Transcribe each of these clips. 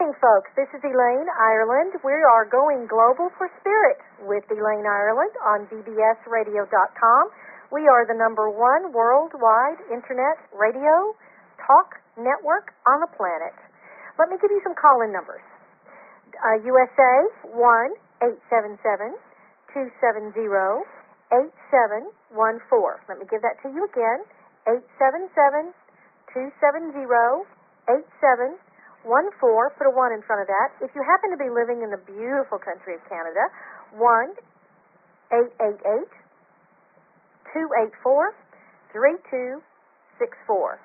evening, folks. This is Elaine Ireland. We are going global for spirit with Elaine Ireland on bbsradio.com. We are the #1 worldwide internet radio talk network on the planet. Let me give you some call-in numbers. USA 1-877-270-8714. Let me give that to you again. 877-270-8714. Put a 1 in front of that. If you happen to be living in the beautiful country of Canada, 1-888-284-3264.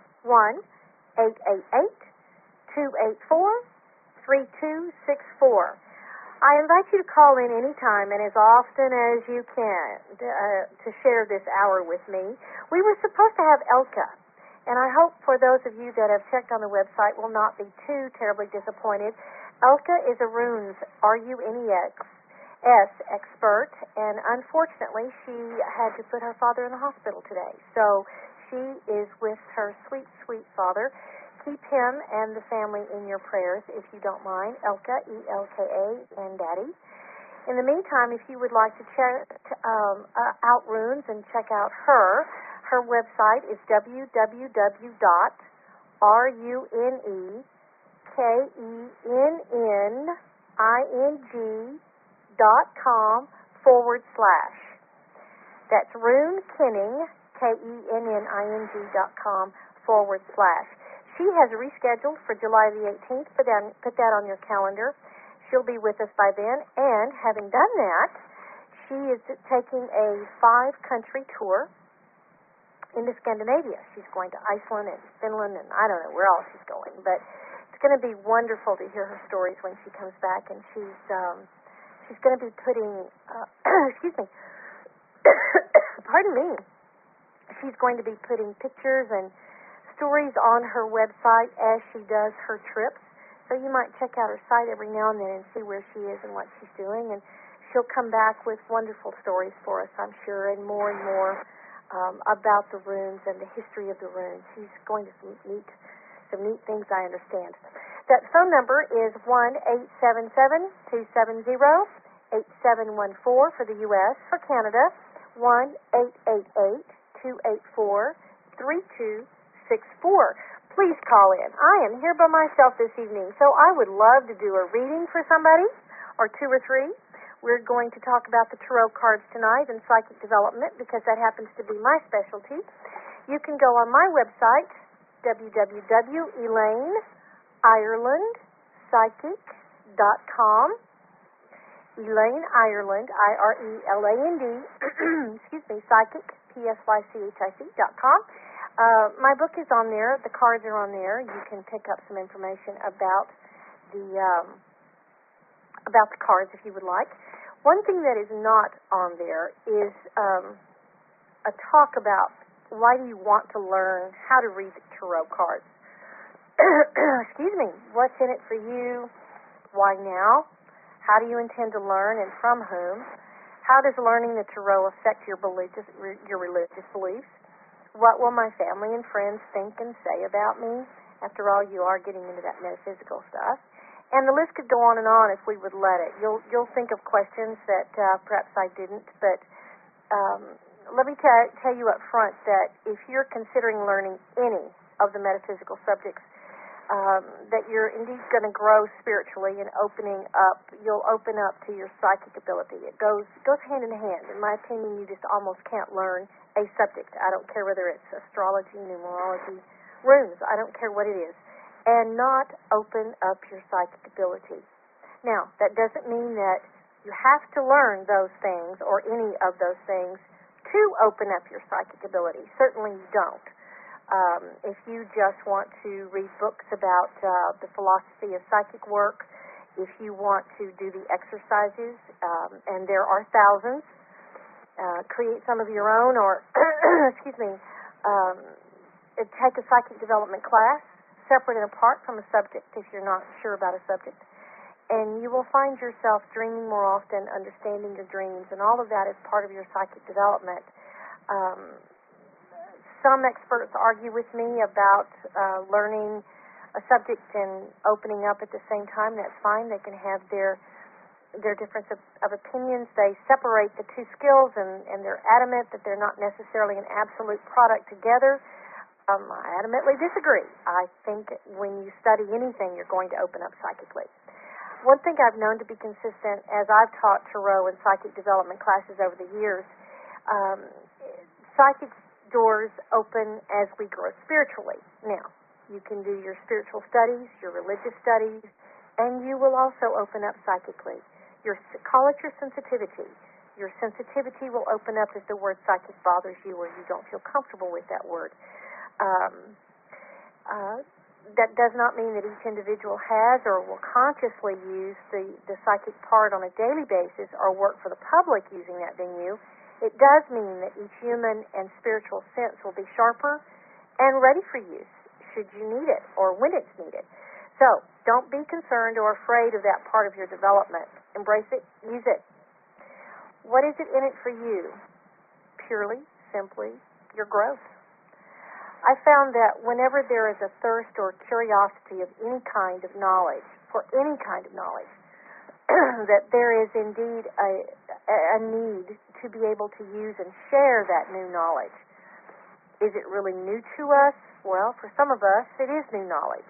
1-888-284-3264. I invite you to call in anytime and as often as you can to share this hour with me. We were supposed to have Elka, and I hope for those of you that have checked on the website will not be too terribly disappointed. Elka is a runes, R-U-N-E-X, expert, and unfortunately she had to put her father in the hospital today. So she is with her sweet, sweet father. Keep him and the family in your prayers, if you don't mind. Elka, E-L-K-A, and Daddy. In the meantime, if you would like to check out runes and check out her website is www.runekenning.com/. That's runekenning, KENNING.com/. She has rescheduled for July the 18th. Put that on your calendar. She'll be with us by then. And having done that, she is taking a 5-country tour into Scandinavia. She's going to Iceland and Finland, and I don't know where else she's going. But it's going to be wonderful to hear her stories when she comes back. And she's going to be putting, excuse me, pardon me. She's going to be putting pictures and stories on her website as she does her trips. So you might check out her site every now and then and see where she is and what she's doing. And she'll come back with wonderful stories for us, I'm sure, and more about the runes and the history of the runes. She's going to meet some neat things, I understand. That phone number is 1-877-270-8714 for the U.S. For Canada, 1-888-284-3264. Please call in. I am here by myself this evening, so I would love to do a reading for somebody, or 2 or 3. We're going to talk about the tarot cards tonight and psychic development because that happens to be my specialty. You can go on my website, www.ElaineIrelandPsychic.com. Elaine Ireland, I-R-E-L-A-N-D, excuse me, psychic, P-S-Y-C-H-I-C.com. My book is on there. The cards are on there. You can pick up some information about the cards if you would like. One thing that is not on there is a talk about why do you want to learn how to read the tarot cards. Excuse me. What's in it for you? Why now? How do you intend to learn and from whom? How does learning the tarot affect your religious beliefs? What will my family and friends think and say about me? After all, you are getting into that metaphysical stuff. And the list could go on and on if we would let it. You'll think of questions that perhaps I didn't, but let me tell you up front that if you're considering learning any of the metaphysical subjects, that you're indeed going to grow spiritually and you'll open up to your psychic ability. It goes hand in hand. In my opinion, you just almost can't learn a subject. I don't care whether it's astrology, numerology, runes, I don't care what it is, and not open up your psychic ability. Now, that doesn't mean that you have to learn those things or any of those things to open up your psychic ability. Certainly you don't. If you just want to read books about the philosophy of psychic work, if you want to do the exercises, and there are thousands, create some of your own, or excuse me, take a psychic development class separate and apart from a subject if you're not sure about a subject, and you will find yourself dreaming more often, understanding your dreams, and all of that is part of your psychic development. Some experts argue with me about learning a subject and opening up at the same time, that's fine. They can have their difference of opinions. They separate the two skills, and they're adamant that they're not necessarily an absolute product together. I adamantly disagree. I think when you study anything, you're going to open up psychically. One thing I've known to be consistent as I've taught Tarot and psychic development classes over the years, psychic doors open as we grow spiritually. Now, you can do your spiritual studies, your religious studies, and you will also open up psychically. Call it your sensitivity. Your sensitivity will open up if the word psychic bothers you or you don't feel comfortable with that word. That does not mean that each individual has or will consciously use the psychic part on a daily basis or work for the public using that venue. It does mean that each human and spiritual sense will be sharper and ready for use should you need it or when it's needed. So, don't be concerned or afraid of that part of your development. Embrace it, use it. What is it in it for you? Purely, simply, your growth. I found that whenever there is a thirst or curiosity of any kind of knowledge, for any kind of knowledge, that there is indeed a need to be able to use and share that new knowledge. Is it really new to us? Well, for some of us, it is new knowledge.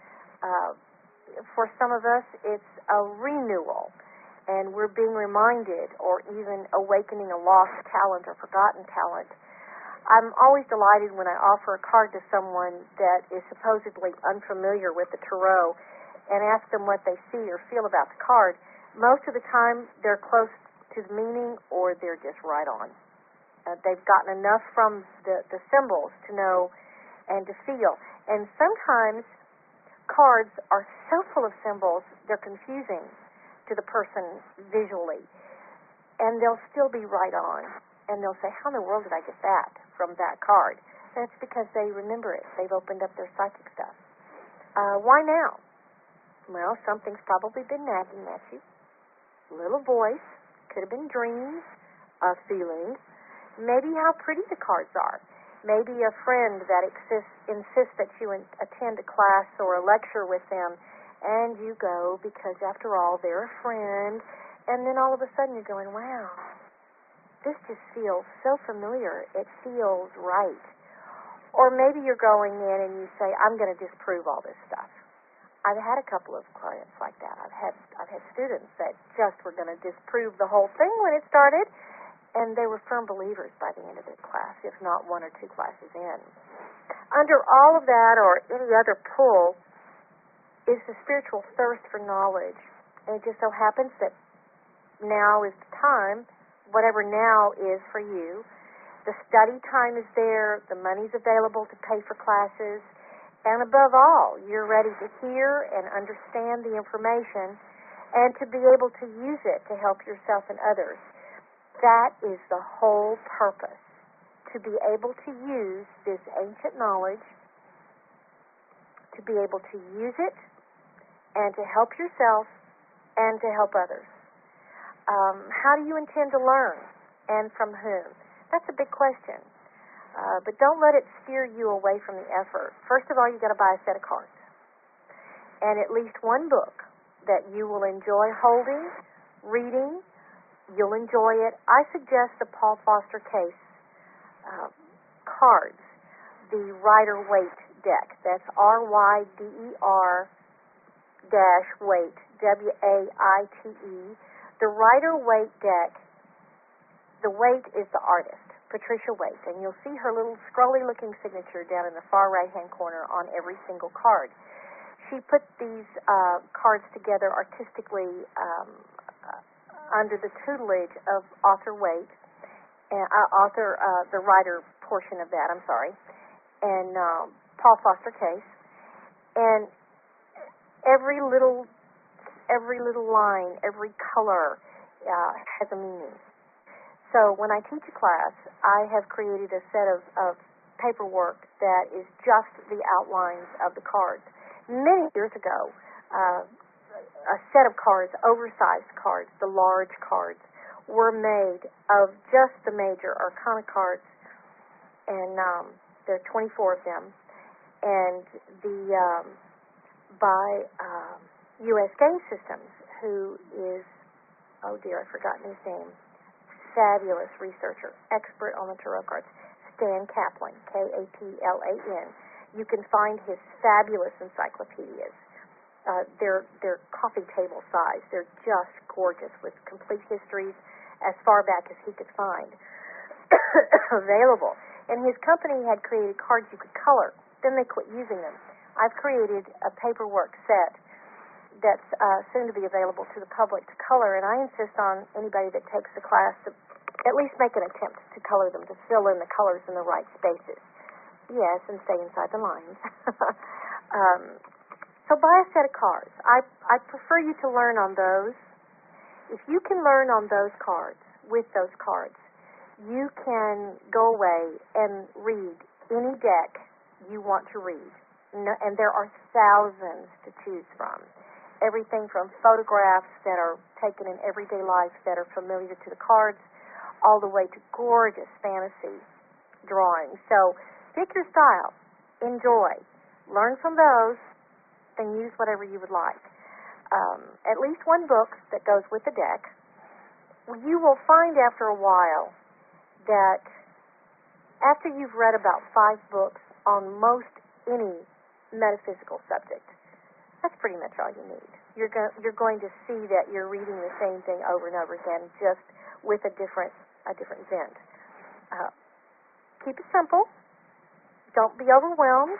For some of us, it's a renewal, and we're being reminded or even awakening a lost talent or forgotten talent. I'm always delighted when I offer a card to someone that is supposedly unfamiliar with the tarot and ask them what they see or feel about the card. Most of the time, they're close to the meaning or they're just right on. They've gotten enough from the symbols to know and to feel. And sometimes cards are so full of symbols, they're confusing to the person visually. And they'll still be right on. And they'll say, how in the world did I get that from that card? That's because they remember it. They've opened up their psychic stuff. Why now? Well, something's probably been nagging at you. Little voice. Could have been dreams, feelings. Maybe how pretty the cards are. Maybe a friend that insists that you attend a class or a lecture with them, and you go because, after all, they're a friend. And then all of a sudden you're going, wow, this just feels so familiar. It feels right. Or maybe you're going in and you say, I'm going to disprove all this stuff. I've had a couple of clients like that. I've had students that just were going to disprove the whole thing when it started, and they were firm believers by the end of the class, if not one or two classes in. Under all of that or any other pull is the spiritual thirst for knowledge. And it just so happens that now is the time, whatever now is for you. The study time is there, the money's available to pay for classes, and above all, you're ready to hear and understand the information and to be able to use it to help yourself and others. That is the whole purpose, to be able to use this ancient knowledge, to be able to use it, and to help yourself and to help others. How do you intend to learn, and from whom? That's a big question. But don't let it steer you away from the effort. First of all, you've got to buy a set of cards and at least one book that you will enjoy holding, reading. You'll enjoy it. I suggest the Paul Foster Case cards, the Rider-Waite deck. That's RYDER-Waite, WAITE. The Rider-Waite deck, the Waite is the artist, Patricia Waite, and you'll see her little scrolly-looking signature down in the far right-hand corner on every single card. She put these cards together artistically under the tutelage of author Waite, the writer portion of that, and Paul Foster Case, and every little line, every color has a meaning. So when I teach a class, I have created a set of paperwork that is just the outlines of the cards. Many years ago, a set of cards, oversized cards, the large cards, were made of just the major arcana cards, and there are 24 of them. And by U.S. Game Systems, who is, oh dear, I've forgotten his name, fabulous researcher, expert on the tarot cards, Stan Kaplan, Kaplan. You can find his fabulous encyclopedias. They're coffee table size. They're just gorgeous with complete histories as far back as he could find available. And his company had created cards you could color. Then they quit using them. I've created a paperwork set that's soon to be available to the public to color, and I insist on anybody that takes the class to at least make an attempt to color them, to fill in the colors in the right spaces. Yes, and stay inside the lines. So buy a set of cards. I prefer you to learn on those. If you can learn on those cards, with those cards, you can go away and read any deck you want to read. And there are thousands to choose from. Everything from photographs that are taken in everyday life that are familiar to the cards, all the way to gorgeous fantasy drawings. So pick your style. Enjoy. Learn from those. Then use whatever you would like. At least one book that goes with the deck. You will find after a while that after you've read about 5 books on most any metaphysical subject, that's pretty much all you need. You're going to see that you're reading the same thing over and over again, just with a different bent. Keep it simple. Don't be overwhelmed.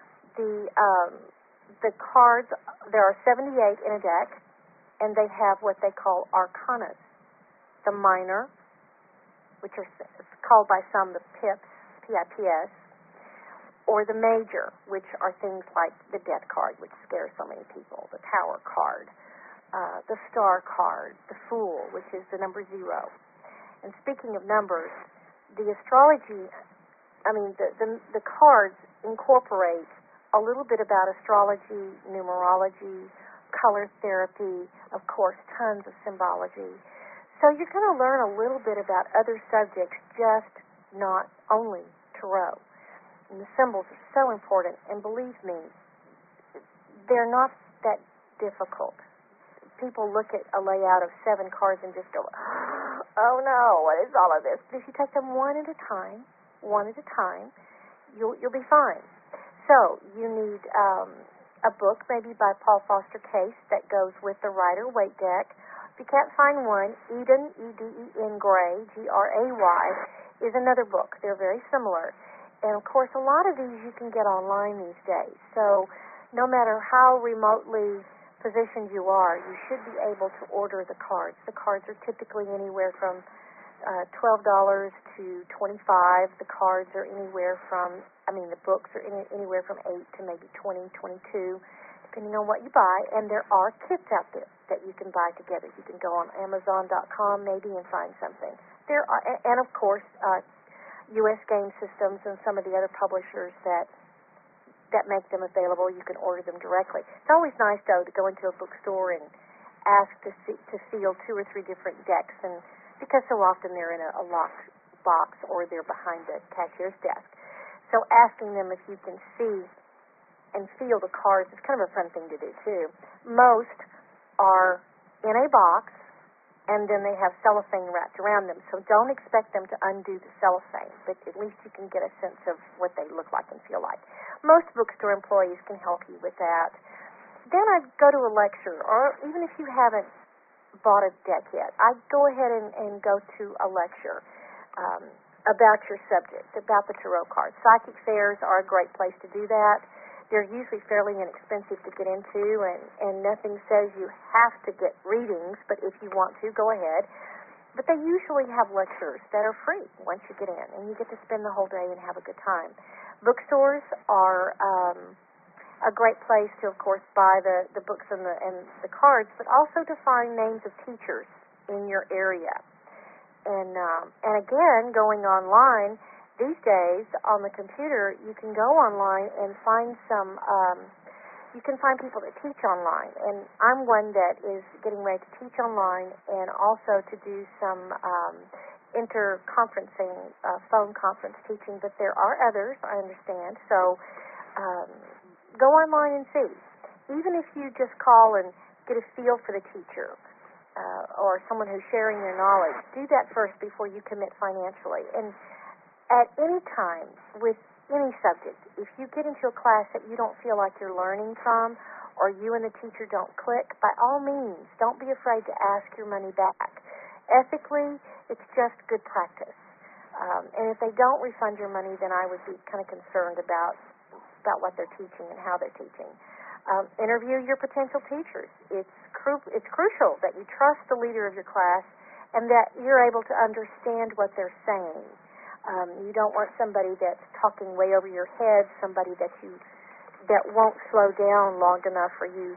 The cards, there are 78 in a deck, and they have what they call arcanas. The minor, which are called by some the pips, P-I-P-S, or the major, which are things like the death card, which scares so many people, the tower card, the star card, the fool, which is the number 0. And speaking of numbers, the astrology, the cards incorporate a little bit about astrology, numerology, color therapy, of course, tons of symbology. So you're going to learn a little bit about other subjects, just not only tarot. And the symbols are so important, and believe me, they're not that difficult. People look at a layout of 7 cards and just go, oh no, what is all of this? But if you take them one at a time, you'll be fine. So you need a book, maybe by Paul Foster Case, that goes with the Rider-Waite deck. If you can't find one, Eden, E-D-E-N Gray, G-R-A-Y, is another book. They're very similar. And, of course, a lot of these you can get online these days. So no matter how remotely positioned you are, you should be able to order the cards. The cards are typically anywhere from $12 to $25. The cards are anywhere from, the books are anywhere from $8 to maybe $20, $22, depending on what you buy. And there are kits out there that you can buy together. You can go on Amazon.com maybe and find something. There are, and of course, U.S. Game Systems and some of the other publishers that make them available, you can order them directly. It's always nice, though, to go into a bookstore and ask to feel 2 or 3 different decks, and because so often they're in a locked box or they're behind the cashier's desk. So asking them if you can see and feel the cards is kind of a fun thing to do, too. Most are in a box, and then they have cellophane wrapped around them. So don't expect them to undo the cellophane, but at least you can get a sense of what they look like and feel like. Most bookstore employees can help you with that. Then I'd go to a lecture, or even if you haven't bought a deck yet, I'd go ahead and go to a lecture about your subject, about the tarot cards. Psychic fairs are a great place to do that. They're usually fairly inexpensive to get into, and nothing says you have to get readings, but if you want to, go ahead. But they usually have lectures that are free once you get in, and you get to spend the whole day and have a good time. Bookstores are a great place to, of course, buy the books and the cards, but also to find names of teachers in your area. And again, going online, these days, on the computer, you can go online and find you can find people that teach online. And I'm one that is getting ready to teach online and also to do some interconferencing, phone conference teaching, but there are others, I understand. So go online and see. even if you just call and get a feel for the teacher or someone who's sharing their knowledge, do that first before you commit financially. And at any time with any subject, if you get into a class that you don't feel like you're learning from, or you and the teacher don't click, by all means, don't be afraid to ask your money back. Ethically, it's just good practice. And if they don't refund your money, then I would be kind of concerned about what they're teaching and how they're teaching. Interview your potential teachers. It's crucial that you trust the leader of your class and that you're able to understand what they're saying. You don't want somebody that's talking way over your head, somebody that won't slow down long enough for you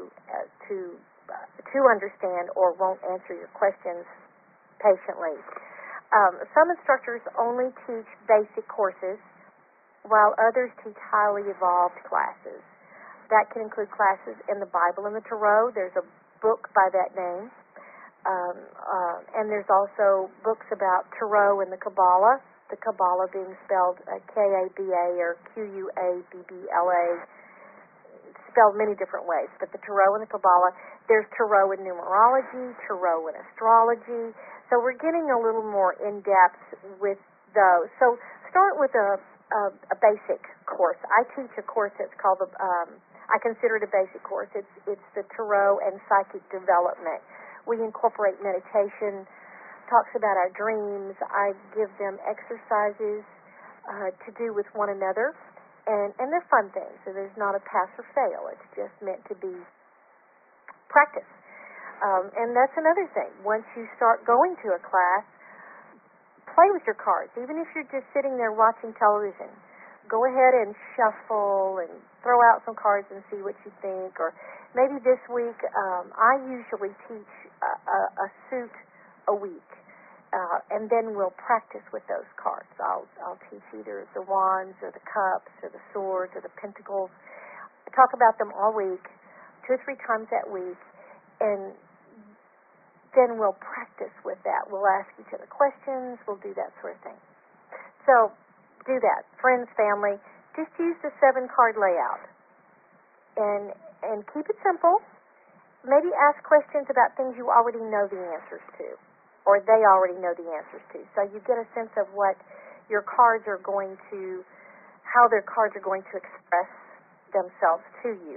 to understand, or won't answer your questions patiently. Some instructors only teach basic courses, while others teach highly evolved classes. That can include classes in the Bible and the Tarot. There's a book by that name. And there's also books about Tarot and the Kabbalah being spelled K-A-B-A or Q-U-A-B-B-L-A, spelled many different ways. But the Tarot and the Kabbalah, there's Tarot in numerology, Tarot in astrology. So we're getting a little more in-depth with those. So start with a basic course. I teach a course that's called I consider it a basic course. It's the Tarot and Psychic Development. We incorporate meditation, talks about our dreams. I give them exercises to do with one another, and they're fun things. So there's not a pass or fail. It's just meant to be practice. And that's another thing. Once you start going to a class, play with your cards. Even if you're just sitting there watching television, go ahead and shuffle and throw out some cards and see what you think. Or maybe this week, I usually teach a suit a week, and then we'll practice with those cards. I'll teach either the wands or the cups or the swords or the pentacles. I talk about them all week, 2 or 3 times that week, and then we'll practice with that. We'll ask each other questions. We'll do that sort of thing. So do that. Friends, family, just use the 7-card layout. And keep it simple. Maybe ask questions about things you already know the answers to, or they already know the answers to. So you get a sense of what your cards are going to, how their cards are going to express themselves to you.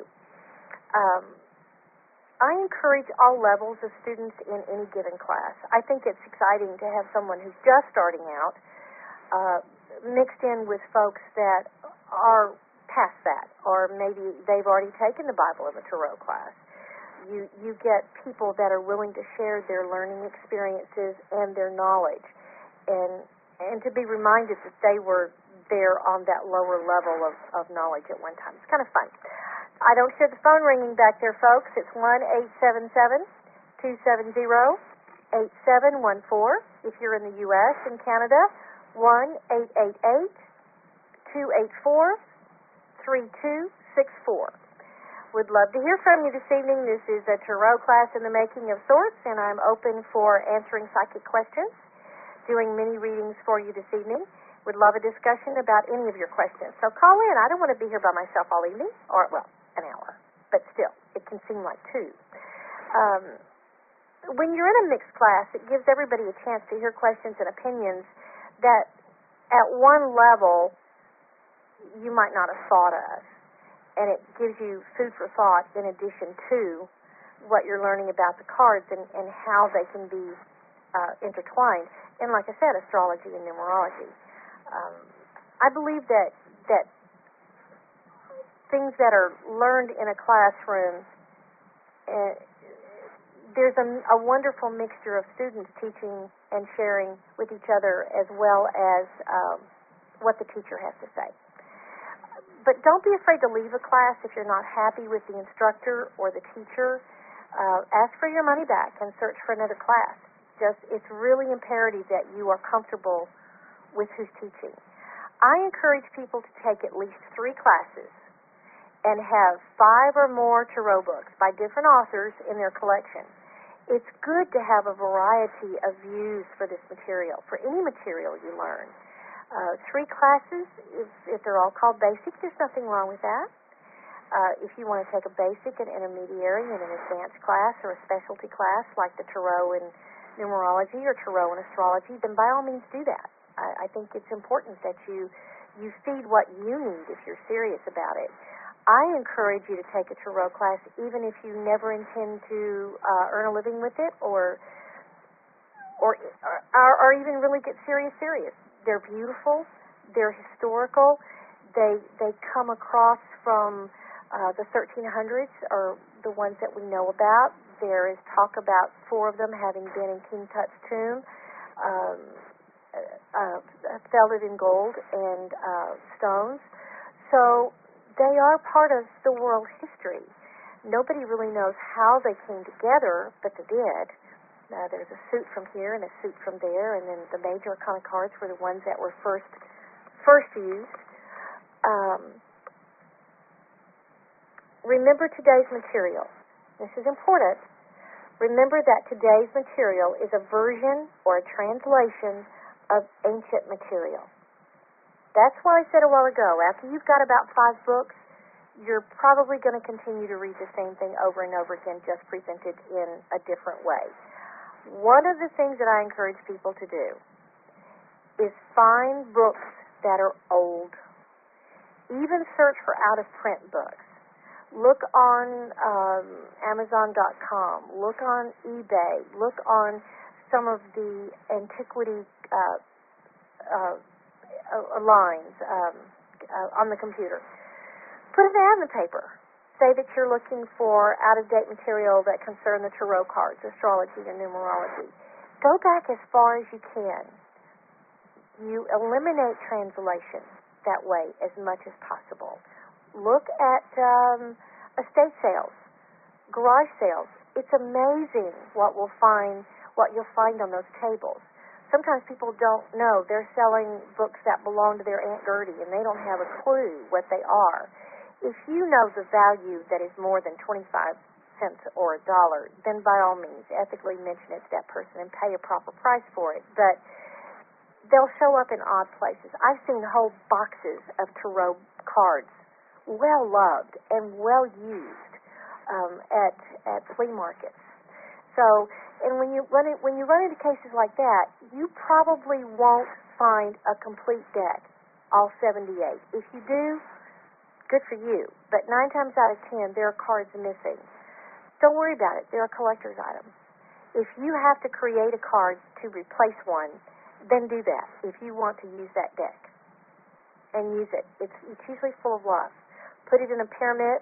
I encourage all levels of students in any given class. I think it's exciting to have someone who's just starting out mixed in with folks that are past that, or maybe they've already taken the Bible and the Tarot class. You get people that are willing to share their learning experiences and their knowledge, and to be reminded that they were there on that lower level of knowledge at one time. It's kind of fun. I don't hear the phone ringing back there, folks. It's 1-877-270-8714. If you're in the U.S. and Canada, 1-888-284-3264. Would love to hear from you this evening. This is a Tarot class in the making of sorts, and I'm open for answering psychic questions, doing mini readings for you this evening. Would love a discussion about any of your questions. So call in. I don't want to be here by myself all evening, or, well, an hour, but still, it can seem like 2. When you're in a mixed class, it gives everybody a chance to hear questions and opinions that at one level you might not have thought of. And it gives you food for thought in addition to what you're learning about the cards and how they can be intertwined. And like I said, astrology and numerology. I believe that things that are learned in a classroom, there's a wonderful mixture of students teaching and sharing with each other as well as what the teacher has to say. But don't be afraid to leave a class if you're not happy with the instructor or the teacher. Ask for your money back and search for another class. It's really imperative that you are comfortable with who's teaching. I encourage people to take at least 3 classes and have 5 or more tarot books by different authors in their collection. It's good to have a variety of views for this material, for any material you learn. 3 classes, if they're all called basic, there's nothing wrong with that. If you want to take a basic, an intermediary, and an advanced class or a specialty class like the Tarot and numerology or Tarot and astrology, then by all means do that. I think it's important that you feed what you need if you're serious about it. I encourage you to take a Tarot class even if you never intend to earn a living with it or even really get serious. They're beautiful. They're historical. They come across from the 1300s, are the ones that we know about. There is talk about 4 of them having been in King Tut's tomb, felted in gold and stones. So they are part of the world history. Nobody really knows how they came together, but they did. There's a suit from here and a suit from there, and then the major arcana cards were the ones that were first used. Remember today's material. This is important. Remember that today's material is a version or a translation of ancient material. That's why I said a while ago, after you've got about 5 books, you're probably going to continue to read the same thing over and over again, just presented in a different way. One of the things that I encourage people to do is find books that are old. Even search for out-of-print books. Look on Amazon.com. Look on eBay. Look on some of the antiquity lines on the computer. Put an ad in the paper. Say that you're looking for out-of-date material that concern the tarot cards, astrology, and numerology. Go back as far as you can. You eliminate translation that way as much as possible. Look at estate sales, garage sales. It's amazing what you'll find on those tables. Sometimes people don't know they're selling books that belong to their Aunt Gertie, and they don't have a clue what they are. If you know the value that is more than 25 cents or $1, then by all means, ethically mention it to that person and pay a proper price for it. But they'll show up in odd places. I've seen whole boxes of tarot cards, well loved and well used at flea markets. So, and when you run into cases like that, you probably won't find a complete deck, all 78. If you do, good for you. But 9 times out of 10, there are cards missing. Don't worry about it. They're a collector's item. If you have to create a card to replace one, then do that if you want to use that deck. And use it. It's usually full of love. Put it in a pyramid.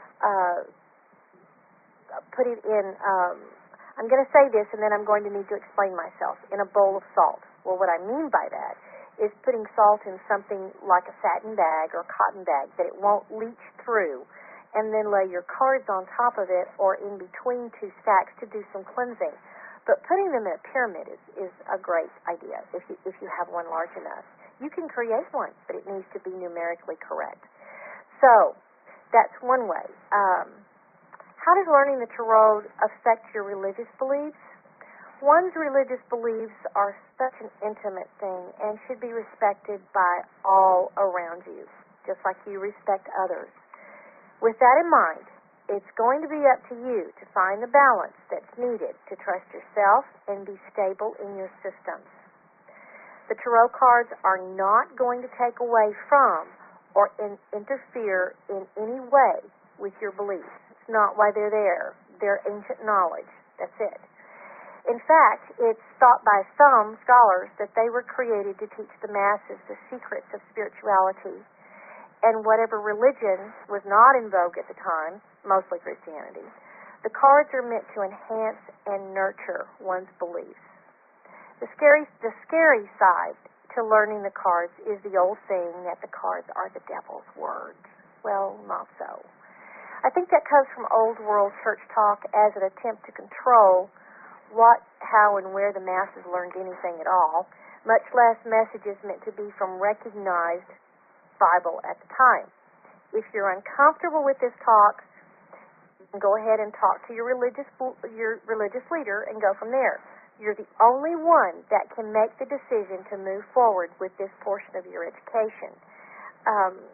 Put it in, I'm going to say this and then I'm going to need to explain myself, in a bowl of salt. Well, what I mean by that is putting salt in something like a satin bag or cotton bag that it won't leach through, and then lay your cards on top of it or in between 2 stacks to do some cleansing. But putting them in a pyramid is a great idea if you have one large enough. You can create one, but it needs to be numerically correct. So that's one way. How does learning the tarot affect your religious beliefs? One's religious beliefs are such an intimate thing and should be respected by all around you, just like you respect others. With that in mind, it's going to be up to you to find the balance that's needed to trust yourself and be stable in your systems. The tarot cards are not going to take away from or interfere in any way with your beliefs. It's not why they're there. They're ancient knowledge. That's it. In fact, it's thought by some scholars that they were created to teach the masses the secrets of spirituality. And whatever religion was not in vogue at the time, mostly Christianity, the cards are meant to enhance and nurture one's beliefs. The scary side to learning the cards is the old saying that the cards are the devil's words. Well, not so. I think that comes from old world church talk as an attempt to control what, how, and where the masses learned anything at all, much less messages meant to be from recognized Bible at the time. If you're uncomfortable with this talk, you can go ahead and talk to your religious leader and go from there. You're the only one that can make the decision to move forward with this portion of your education.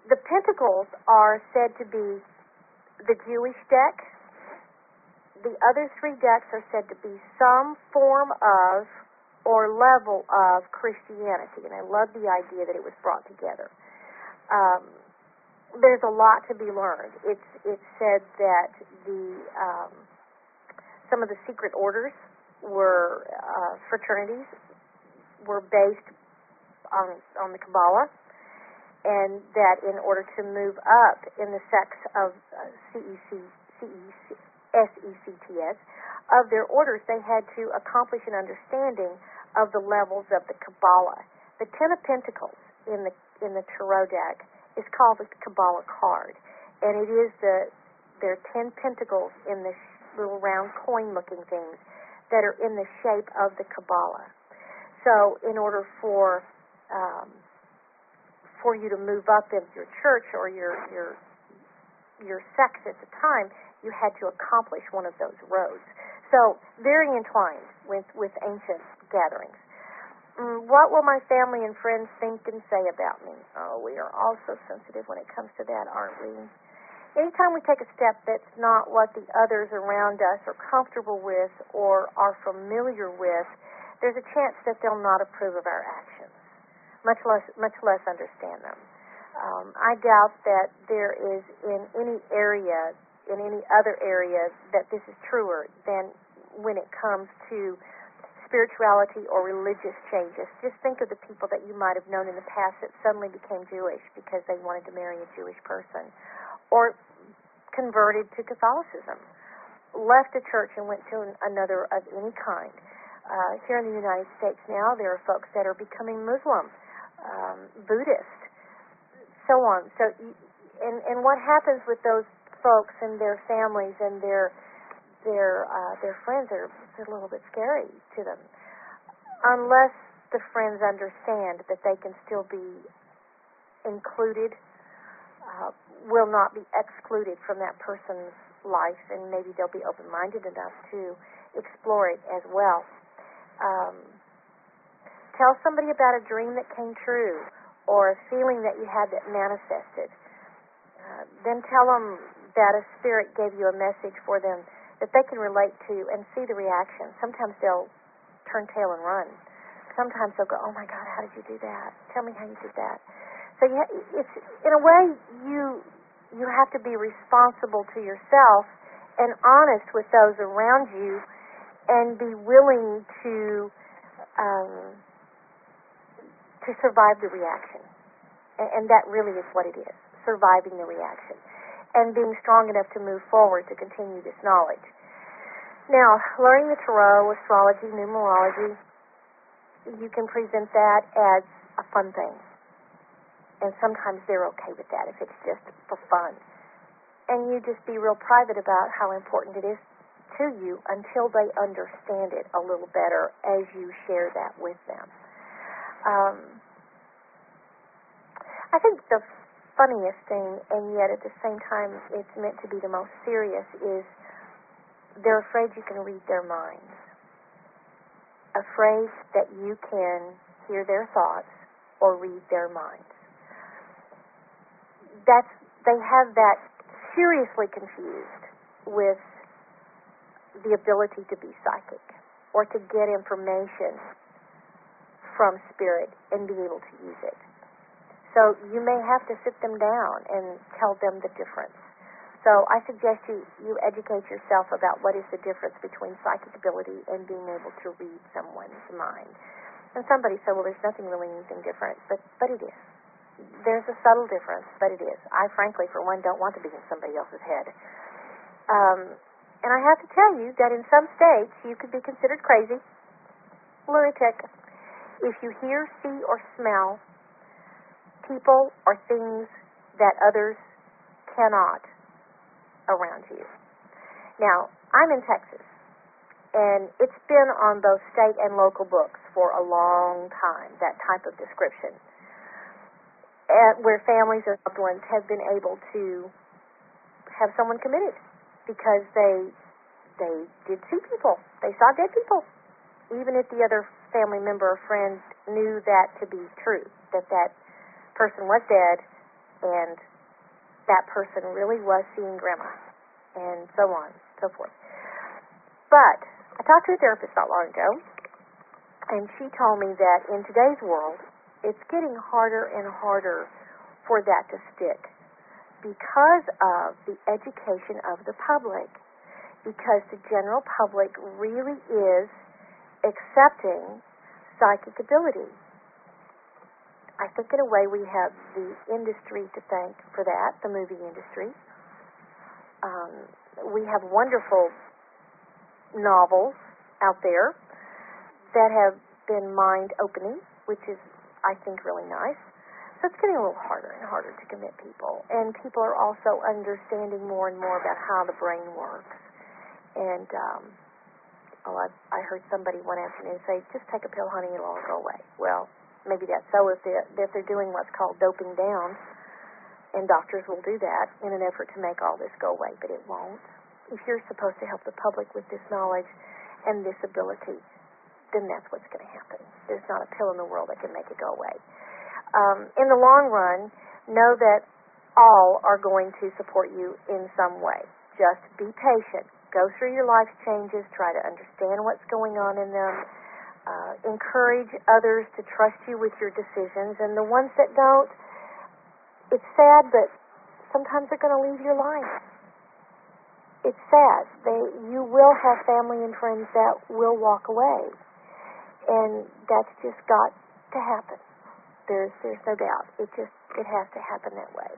The pentacles are said to be the Jewish deck. The other three decks are said to be some form of or level of Christianity, and I love the idea that it was brought together. There's a lot to be learned. It's said that some of the secret orders were fraternities were based on the Kabbalah, and that in order to move up in the sects of SECTS of their orders, they had to accomplish an understanding of the levels of the Kabbalah. The Ten of Pentacles in the Tarot deck is called the Kabbalah card, and it is there are 10 pentacles in the little round coin-looking things that are in the shape of the Kabbalah. So, in order for you to move up in your church or your sect at the time, you had to accomplish one of those roads. So, very entwined with ancient gatherings. What will my family and friends think and say about me? Oh, we are all so sensitive when it comes to that, aren't we? Anytime we take a step that's not what the others around us are comfortable with or are familiar with, there's a chance that they'll not approve of our actions, much less understand them. I doubt that there is in any other area, that this is truer than when it comes to spirituality or religious changes. Just think of the people that you might have known in the past that suddenly became Jewish because they wanted to marry a Jewish person, or converted to Catholicism, left a church and went to another of any kind. Here in the United States now, there are folks that are becoming Muslim, Buddhist, so on. So, and what happens with those folks and their families and their friends are a little bit scary to them, unless the friends understand that they can still be included, will not be excluded from that person's life, and maybe they'll be open-minded enough to explore it as well. Tell somebody about a dream that came true or a feeling that you had that manifested. Then tell them that a spirit gave you a message for them that they can relate to and see the reaction. Sometimes they'll turn tail and run. Sometimes they'll go, oh my God, how did you do that? Tell me how you did that. So it's, in a way, you have to be responsible to yourself and honest with those around you, and be willing to survive the reaction. And that really is what it is, surviving the reaction, and being strong enough to move forward to continue this knowledge. Now, learning the tarot, astrology, numerology, you can present that as a fun thing. And sometimes they're okay with that if it's just for fun. And you just be real private about how important it is to you until they understand it a little better as you share that with them. I think the funniest thing, and yet at the same time it's meant to be the most serious, is they're afraid you can read their minds. Afraid that you can hear their thoughts or read their minds. They have that seriously confused with the ability to be psychic or to get information from spirit and be able to use it. So you may have to sit them down and tell them the difference. So I suggest you educate yourself about what is the difference between psychic ability and being able to read someone's mind. And somebody said, well, there's nothing really anything different, but it is. There's a subtle difference, but it is. I frankly, for one, don't want to be in somebody else's head. And I have to tell you that in some states you could be considered crazy, lunatic, if you hear, see, or smell people or things that others cannot around you. Now, I'm in Texas, and it's been on both state and local books for a long time, that type of description, where families or loved ones have been able to have someone committed because they did see people. They saw dead people, even if the other family member or friend knew that to be true, that person was dead and that person really was seeing Grandma, and so on and so forth. But I talked to a therapist not long ago, and she told me that in today's world, it's getting harder and harder for that to stick because of the education of the public, because the general public really is accepting psychic ability. I think in a way we have the industry to thank for that, the movie industry. We have wonderful novels out there that have been mind-opening, which is, I think, really nice. So it's getting a little harder and harder to commit people. And people are also understanding more and more about how the brain works. And, I heard somebody one afternoon say, just take a pill, honey, it'll all go away. Well, maybe that's so if they're doing what's called doping down, and doctors will do that in an effort to make all this go away, but it won't. If you're supposed to help the public with this knowledge and this ability, then that's what's going to happen. There's not a pill in the world that can make it go away. In the long run, know that all are going to support you in some way. Just be patient. Go through your life's changes. Try to understand what's going on in them. Encourage others to trust you with your decisions. And the ones that don't, it's sad, but sometimes they're going to leave your life. It's sad. You will have family and friends that will walk away. And that's just got to happen. There's no doubt. It has to happen that way.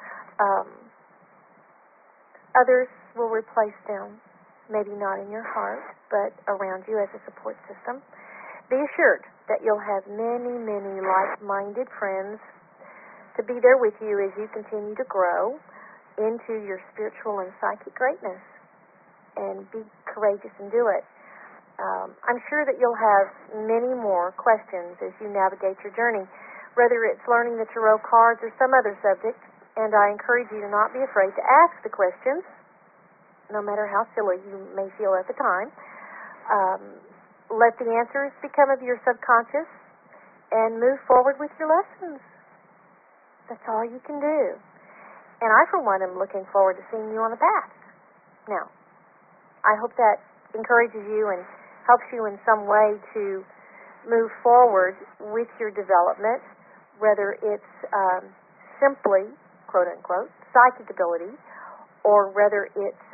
Others will replace them, maybe not in your heart, but around you as a support system. Be assured that you'll have many, many like-minded friends to be there with you as you continue to grow into your spiritual and psychic greatness. And be courageous and do it. I'm sure that you'll have many more questions as you navigate your journey, whether it's learning the tarot cards or some other subject, and I encourage you to not be afraid to ask the questions, no matter how silly you may feel at the time. Let the answers become of your subconscious and move forward with your lessons. That's all you can do. And I, for one, am looking forward to seeing you on the path. Now, I hope that encourages you and helps you in some way to move forward with your development, whether it's simply, quote-unquote, psychic ability, or whether it's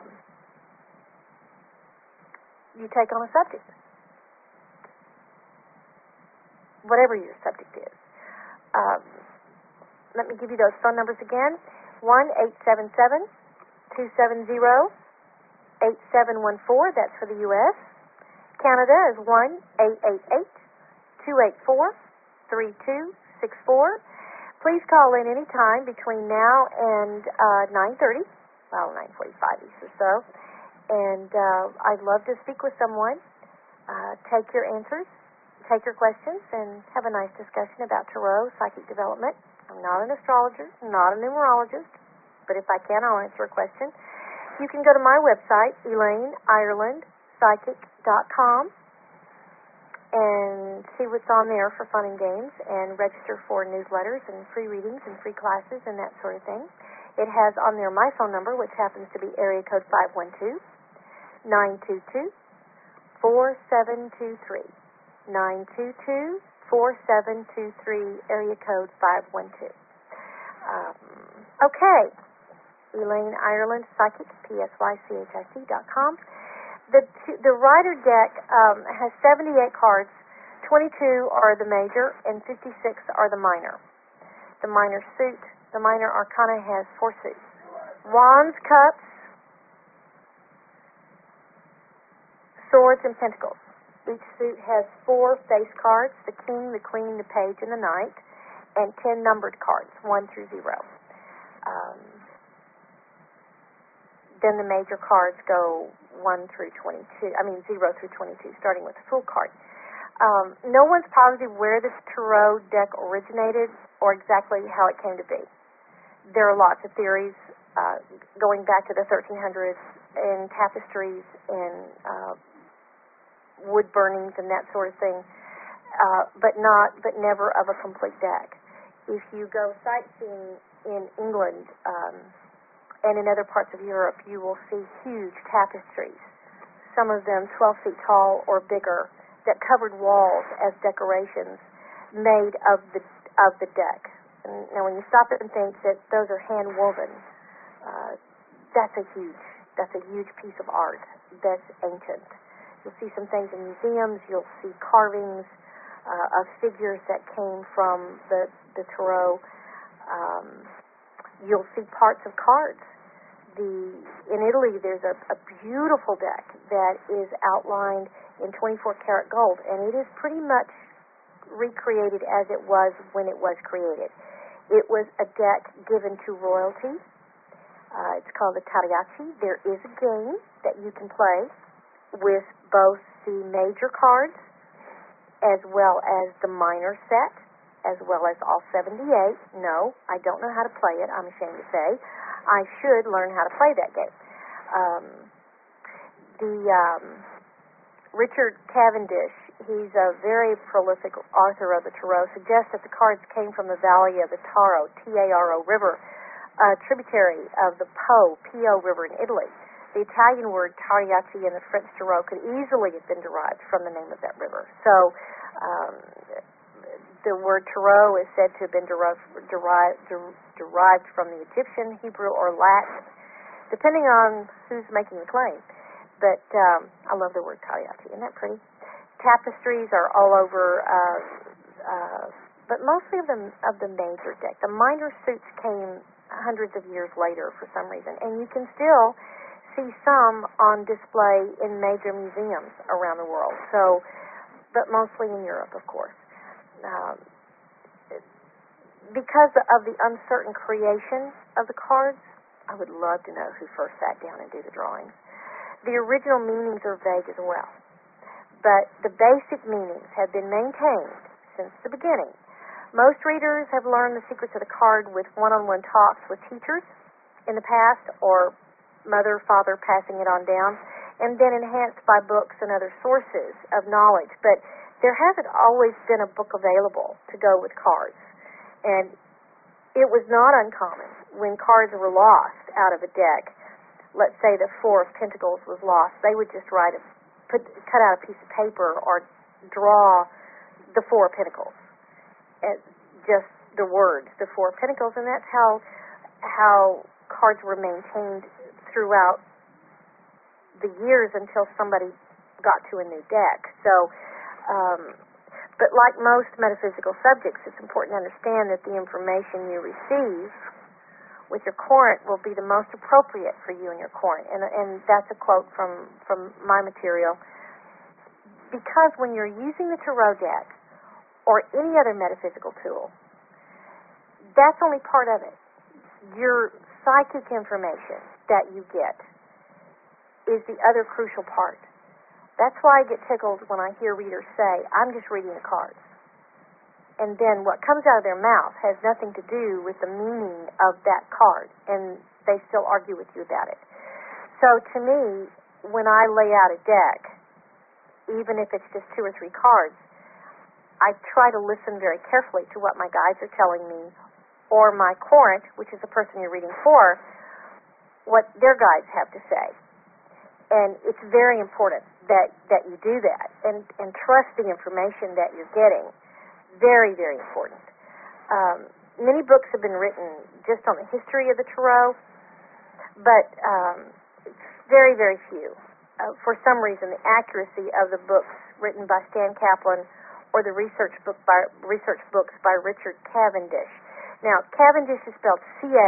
you take on a subject. Whatever your subject is. Let me give you those phone numbers again. 1-877-270-8714. That's for the U.S. Canada is 1-888-284-3264. Please call in any time between now and 9:30, well, 9:45 or so. And I'd love to speak with someone, take your answers, take your questions, and have a nice discussion about tarot, psychic development. I'm not an astrologer, not a numerologist, but if I can, I'll answer a question. You can go to my website, ElaineIrelandPsychic.com, and see what's on there for fun and games, and register for newsletters and free readings and free classes and that sort of thing. It has on there my phone number, which happens to be area code 512-922-4723. 922-4723, area code 512. Okay. Elaine Ireland Psychic, PSYCHIC.com. The Rider deck has 78 cards. 22 are the major and 56 are the minor. The minor arcana has 4 suits. Wands, cups, swords, and pentacles. Each suit has 4 face cards, the king, the queen, the page, and the knight, and 10 numbered cards, 1 through 0. Then the major cards go 0 through 22, starting with the full card. No one's positive where this tarot deck originated or exactly how it came to be. There are lots of theories going back to the 1300s in tapestries and wood burnings and that sort of thing, but never of a complete deck. If you go sightseeing in England and in other parts of Europe, you will see huge tapestries, some of them 12 feet tall or bigger, that covered walls as decorations made of the deck. And now, when you stop and think that those are hand woven, that's a huge piece of art that's ancient. You'll see some things in museums. You'll see carvings of figures that came from the tarot. You'll see parts of cards. In Italy, there's a beautiful deck that is outlined in 24-karat gold, and it is pretty much recreated as it was when it was created. It was a deck given to royalty. It's called the Tariaci. There is a game that you can play with both the major cards as well as the minor set, as well as all 78. No, I don't know how to play it, I'm ashamed to say. I should learn how to play that game. Richard Cavendish, he's a very prolific author of the Tarot, suggests that the cards came from the valley of the Taro, T-A-R-O River, a tributary of the P-O River in Italy. The Italian word Tariaci and the French Tarot could easily have been derived from the name of that river. So the word Tarot is said to have been derived from the Egyptian, Hebrew, or Latin, depending on who's making the claim. But I love the word Tariaci. Isn't that pretty? Tapestries are all over, but mostly of the major deck. The minor suits came hundreds of years later for some reason, and you can still see some on display in major museums around the world. So, but mostly in Europe, of course. Because of the uncertain creation of the cards, I would love to know who first sat down and did the drawings. The original meanings are vague as well, but the basic meanings have been maintained since the beginning. Most readers have learned the secrets of the card with one-on-one talks with teachers in the past, or mother, father passing it on down, and then enhanced by books and other sources of knowledge. But there hasn't always been a book available to go with cards. And it was not uncommon when cards were lost out of a deck. Let's say the Four of Pentacles was lost. They would just cut out a piece of paper or draw the Four of Pentacles. Just the words, the Four of Pentacles, and that's how cards were maintained throughout the years until somebody got to a new deck. So, but like most metaphysical subjects, it's important to understand that the information you receive with your current will be the most appropriate for you and your current. And that's a quote from my material. Because when you're using the tarot deck or any other metaphysical tool, that's only part of it. Your psychic information that you get is the other crucial part. That's why I get tickled when I hear readers say, I'm just reading the cards. And then what comes out of their mouth has nothing to do with the meaning of that card, and they still argue with you about it. So to me, when I lay out a deck, even if it's just 2 or 3 cards, I try to listen very carefully to what my guides are telling me, or my current, which is the person you're reading for, what their guides have to say. And it's very important that you do that and trust the information that you're getting. Very, very important. Many books have been written just on the history of the tarot, but very, very few. For some reason, the accuracy of the books written by Stan Kaplan or the research books by Richard Cavendish. Now, Cavendish is spelled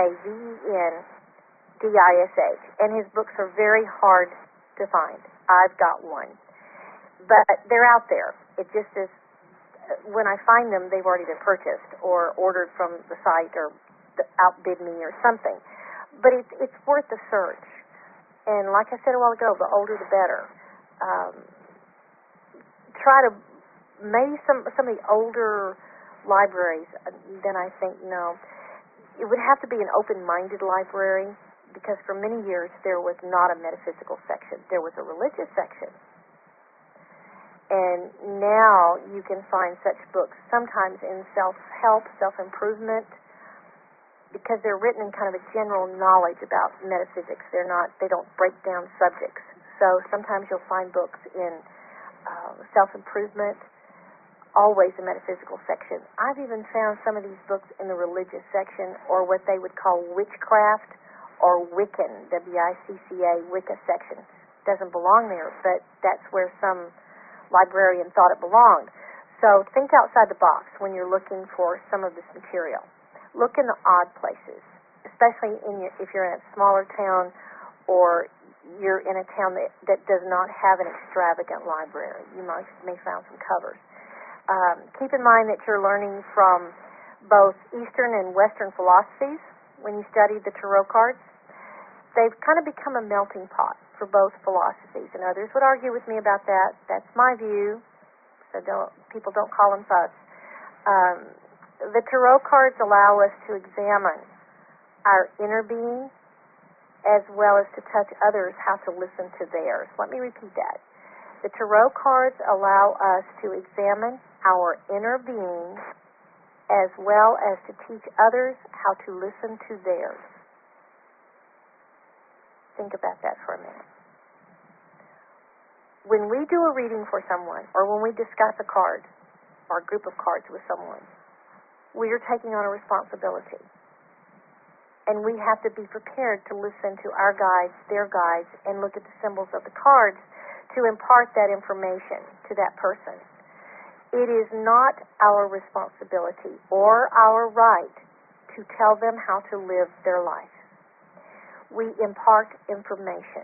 Cavendish, and his books are very hard to find. I've got one. But they're out there. It just is, when I find them, they've already been purchased or ordered from the site or outbid me or something. But it's worth the search. And like I said a while ago, the older the better. Try to, maybe some of the older libraries, then I think, no. It would have to be an open-minded library, because for many years there was not a metaphysical section. There was a religious section. And now you can find such books sometimes in self-help, self-improvement, because they're written in kind of a general knowledge about metaphysics. They don't break down subjects. So sometimes you'll find books in self-improvement, always a metaphysical section. I've even found some of these books in the religious section, or what they would call witchcraft or Wiccan, W-I-C-C-A, Wicca section. Doesn't belong there, but that's where some librarian thought it belonged. So think outside the box when you're looking for some of this material. Look in the odd places, especially if you're in a smaller town or you're in a town that does not have an extravagant library. You may find some covers. Keep in mind that you're learning from both Eastern and Western philosophies when you study the tarot cards. They've kind of become a melting pot for both philosophies, and others would argue with me about that. That's my view, so people don't call and fuss. The tarot cards allow us to examine our inner being as well as to touch others how to listen to theirs. Let me repeat that. The tarot cards allow us to examine our inner being as well as to teach others how to listen to theirs. Think about that for a minute. When we do a reading for someone, or when we discuss a card or a group of cards with someone, we are taking on a responsibility. And we have to be prepared to listen to our guides, their guides, and look at the symbols of the cards to impart that information to that person. It is not our responsibility or our right to tell them how to live their life. We impart information.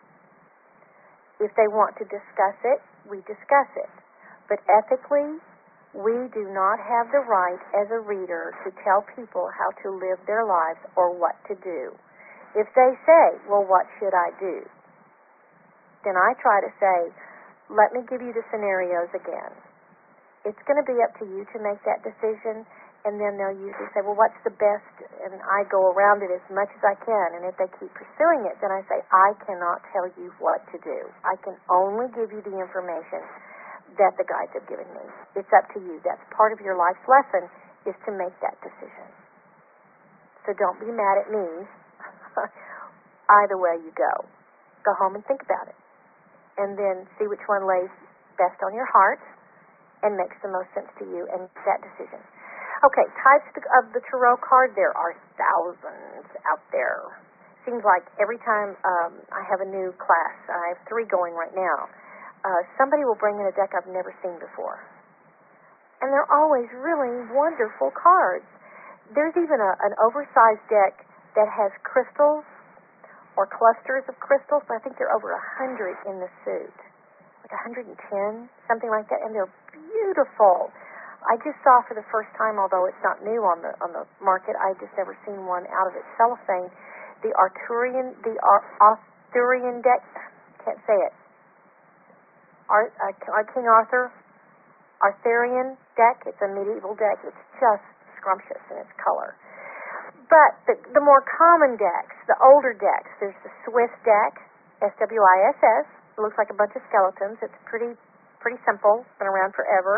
If they want to discuss it, we discuss it. But ethically, we do not have the right as a reader to tell people how to live their lives or what to do. If they say, well, what should I do? Then I try to say, let me give you the scenarios again. It's going to be up to you to make that decision, and then they'll usually say, well, what's the best? And I go around it as much as I can, and if they keep pursuing it, then I say, I cannot tell you what to do. I can only give you the information that the guides have given me. It's up to you. That's part of your life's lesson, is to make that decision. So don't be mad at me. Either way you go. Go home and think about it. And then see which one lays best on your heart and makes the most sense to you, and make that decision. Okay, types of the tarot card, there are thousands out there. Seems like every time I have a new class, I have 3 going right now, somebody will bring in a deck I've never seen before. And they're always really wonderful cards. There's even an oversized deck that has crystals or clusters of crystals. I think there are over 100 in the suit, like 110, something like that, and they're beautiful. I just saw for the first time, although it's not new on the market, I've just never seen one out of its cellophane. The Arthurian deck, can't say it. King Arthurian deck. It's a medieval deck. It's just scrumptious in its color. But the more common decks, the older decks, there's the Swiss deck, S-W-I-S-S. It looks like a bunch of skeletons. It's pretty simple. It's been around forever.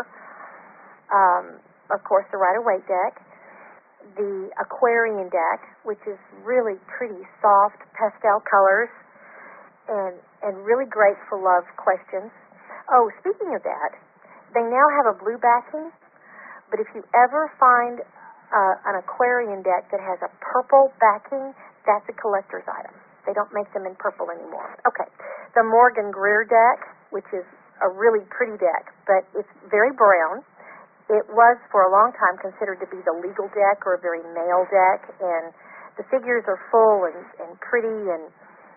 Of course, the Rider-Waite deck, the Aquarian deck, which is really pretty soft pastel colors and really great for love questions. Oh, speaking of that, they now have a blue backing, but if you ever find an Aquarian deck that has a purple backing, that's a collector's item. They don't make them in purple anymore. Okay, the Morgan Greer deck, which is a really pretty deck, but it's very brown. It was, for a long time, considered to be the legal deck or a very male deck, and the figures are full and pretty, and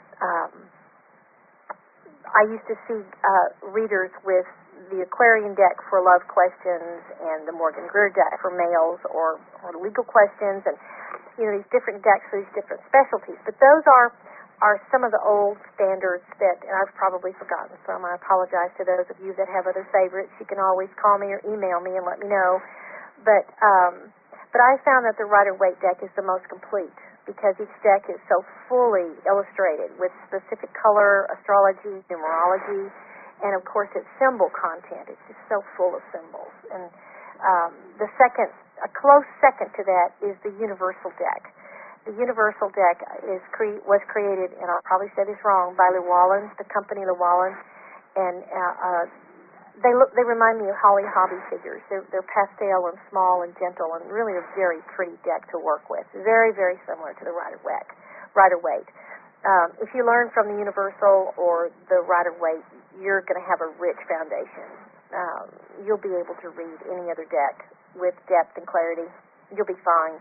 I used to see readers with the Aquarian deck for love questions and the Morgan Greer deck for males or legal questions, and these different decks for these different specialties. But those are some of the old standards that I've probably forgotten some. I apologize to those of you that have other favorites. You can always call me or email me and let me know. But I found that the Rider-Waite deck is the most complete because each deck is so fully illustrated with specific color, astrology, numerology, and of course its symbol content. It's just so full of symbols. And A close second to that is the universal deck. The universal deck was created, and I'll probably say this wrong, by Llewellyn, the company Llewellyn, and they remind me of Holly Hobby figures. They're pastel and small and gentle, and really a very pretty deck to work with. Very, very similar to the Rider-Waite. If you learn from the Universal or the Rider-Waite, you're going to have a rich foundation. You'll be able to read any other deck with depth and clarity. You'll be fine.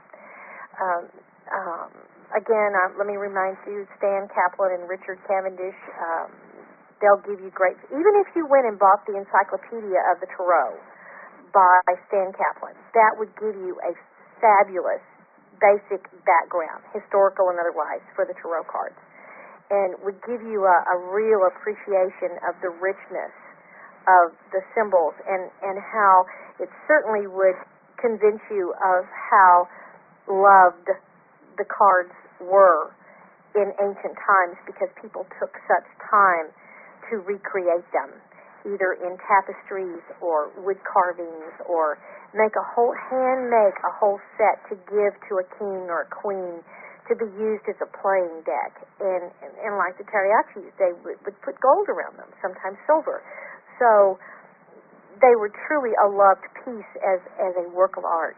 Again, let me remind you, Stan Kaplan and Richard Cavendish, they'll give you great, even if you went and bought the Encyclopedia of the Tarot by Stan Kaplan, that would give you a fabulous basic background, historical and otherwise, for the tarot cards, and would give you a real appreciation of the richness of the symbols, and how it certainly would convince you of how loved the cards were in ancient times, because people took such time to recreate them, either in tapestries or wood carvings, or make a whole set to give to a king or a queen to be used as a playing deck. And like the Tariachis, they would put gold around them, sometimes silver. So they were truly a loved piece as a work of art.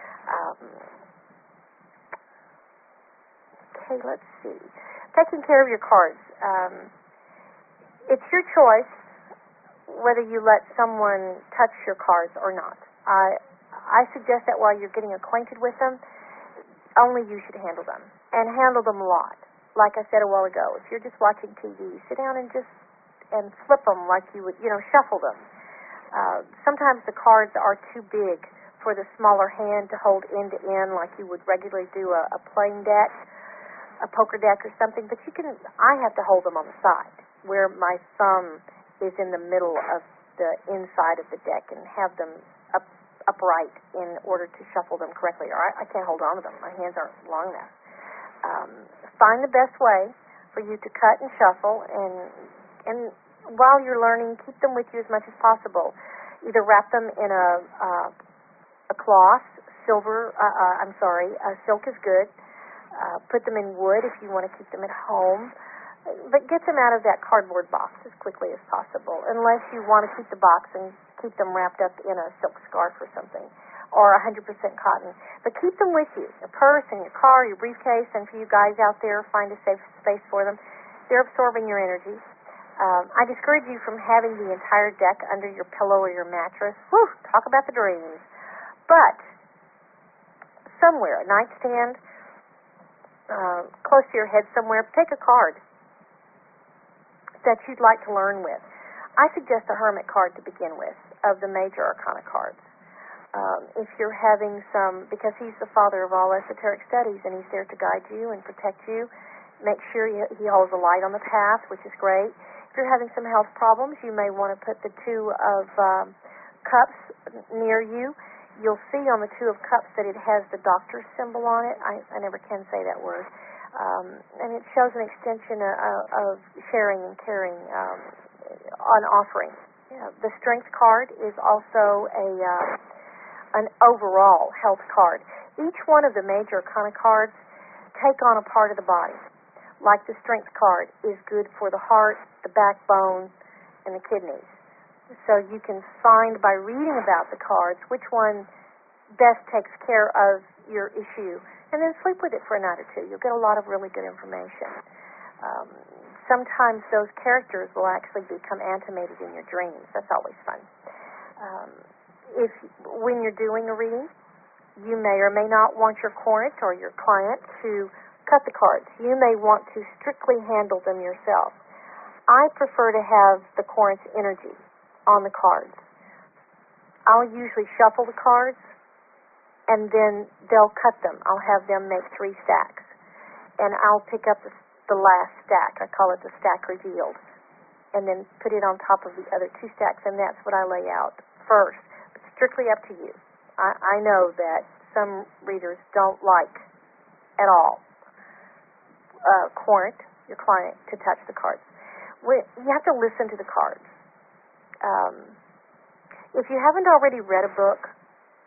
Okay, let's see. Taking care of your cards. It's your choice whether you let someone touch your cards or not. I suggest that while you're getting acquainted with them, only you should handle them, and handle them a lot. Like I said a while ago, if you're just watching TV, sit down and flip them like you would, shuffle them. Sometimes the cards are too big for the smaller hand to hold end to end like you would regularly do a playing deck, a poker deck or something, but I have to hold them on the side, where my thumb is in the middle of the inside of the deck, and have them upright in order to shuffle them correctly, or I can't hold on to them. My hands aren't long enough. Find the best way for you to cut and shuffle, and while you're learning, keep them with you as much as possible. Either wrap them in a cloth, silk is good. Put them in wood if you want to keep them at home. But get them out of that cardboard box as quickly as possible, unless you want to keep the box and keep them wrapped up in a silk scarf or something, or 100% cotton. But keep them with you, your purse and your car, your briefcase, and for you guys out there, find a safe space for them. They're absorbing your energy. I discourage you from having the entire deck under your pillow or your mattress. Whew, talk about the dreams. But somewhere, a nightstand, close to your head somewhere, take a card that you'd like to learn with. I suggest the Hermit card to begin with, of the major arcana cards. If you're having because he's the father of all esoteric studies, and he's there to guide you and protect you, make sure he holds a light on the path, which is great. If you're having some health problems, you may want to put the Two of Cups near you. You'll see on the Two of Cups that it has the doctor's symbol on it. I never can say that word. And it shows an extension of sharing and caring on offering. The Strength card is also an overall health card. Each one of the major arcana cards take on a part of the body. Like the Strength card is good for the heart, the backbone, and the kidneys. So you can find by reading about the cards which one best takes care of your issue, and then sleep with it for a night or two. You'll get a lot of really good information. Sometimes those characters will actually become animated in your dreams. That's always fun. When you're doing a reading, you may or may not want your client or your client to cut the cards. You may want to strictly handle them yourself. I prefer to have the client's energy on the cards. I'll usually shuffle the cards, and then they'll cut them. I'll have them make 3 stacks, and I'll pick up the last stack. I call it the stack revealed, and then put it on top of the other 2 stacks, and that's what I lay out first. It's strictly up to you. I know that some readers don't like at all your client to touch the cards. You have to listen to the cards. If you haven't already read a book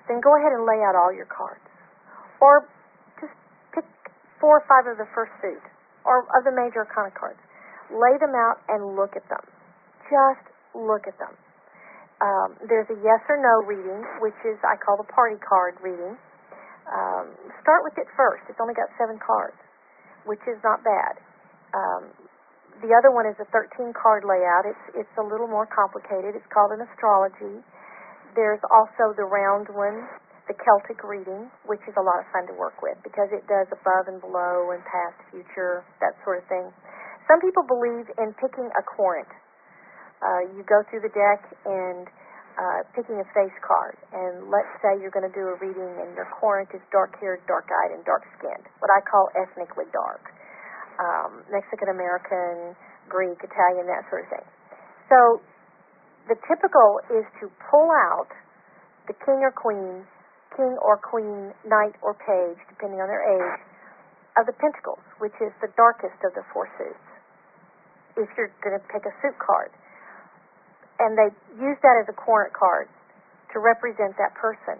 then go ahead and lay out all your cards. Or just pick 4 or 5 of the first suit, or of the major arcana cards. Lay them out and look at them. Just look at them. There's a yes or no reading, which is I call the party card reading. Start with it first. It's only got 7 cards, which is not bad. The other one is a 13-card layout. It's a little more complicated. It's called an astrology. There's also the round one, the Celtic reading, which is a lot of fun to work with because it does above and below and past, future, that sort of thing. Some people believe in picking a querent. You go through the deck and picking a face card. And let's say you're going to do a reading and your querent is dark-haired, dark-eyed, and dark-skinned, what I call ethnically dark. Mexican-American, Greek, Italian, that sort of thing. So the typical is to pull out the king or queen, knight or page, depending on their age, of the pentacles, which is the darkest of the 4 suits, if you're going to pick a suit card. And they use that as a querent card to represent that person.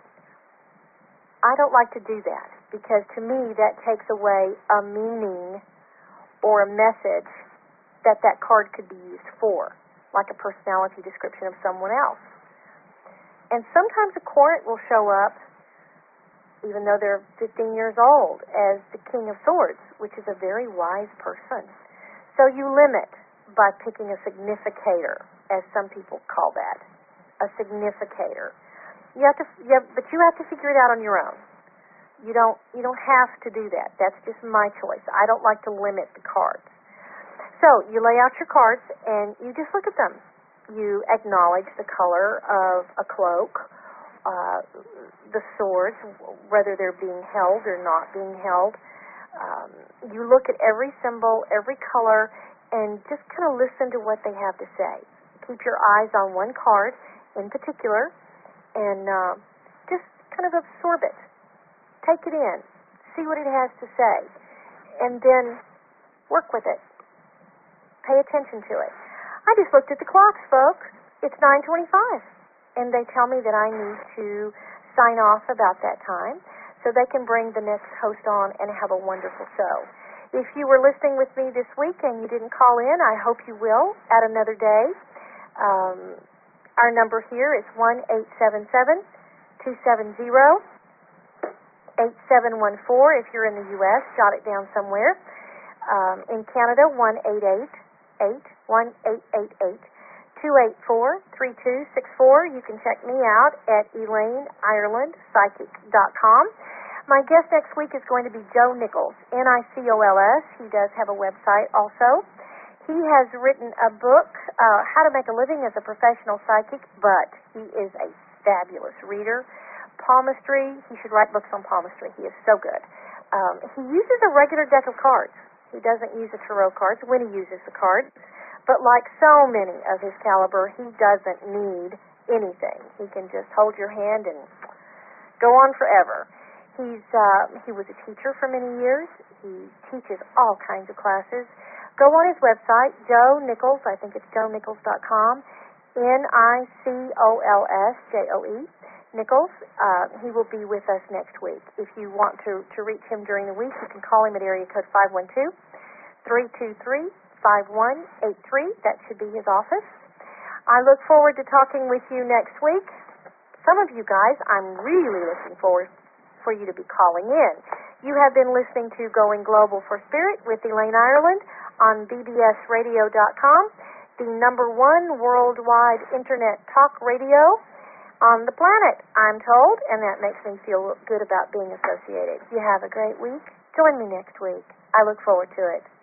I don't like to do that because to me that takes away a meaning or a message that card could be used for, like a personality description of someone else. And sometimes a querent will show up, even though they're 15 years old, as the King of Swords, which is a very wise person. So you limit by picking a significator, as some people call that, a significator. But you have to figure it out on your own. You don't have to do that. That's just my choice. I don't like to limit the cards. So you lay out your cards and you just look at them. You acknowledge the color of a cloak, the swords, whether they're being held or not being held. You look at every symbol, every color, and just kind of listen to what they have to say. Keep your eyes on one card in particular and just kind of absorb it. Take it in. See what it has to say. And then work with it. Pay attention to it. I just looked at the clocks, folks. It's 9:25. And they tell me that I need to sign off about that time so they can bring the next host on and have a wonderful show. If you were listening with me this week and you didn't call in, I hope you will at another day. Our number here is 1-877-270-8714. If you're in the U.S., jot it down somewhere. In Canada, 1-888-284-3264. You can check me out at ElaineIrelandPsychic.com. My guest next week is going to be Joe Nichols, Nicols. He does have a website also. He has written a book, How to Make a Living as a Professional Psychic, but he is a fabulous reader. Palmistry, he should write books on palmistry. He is so good. He uses a regular deck of cards. He doesn't use the tarot cards when he uses the cards. But like so many of his caliber, he doesn't need anything. He can just hold your hand and go on forever. He was a teacher for many years. He teaches all kinds of classes. Go on his website, Joe Nichols. I think it's joenichols.com. Nicolsjoe. Nichols. He will be with us next week. If you want to reach him during the week, you can call him at area code 512-323-5183. That should be his office. I look forward to talking with you next week. Some of you guys, I'm really looking forward for you to be calling in. You have been listening to Going Global for Spirit with Elaine Ireland on bbsradio.com, the #1 worldwide internet talk radio on the planet, I'm told, and that makes me feel good about being associated. You have a great week. Join me next week. I look forward to it.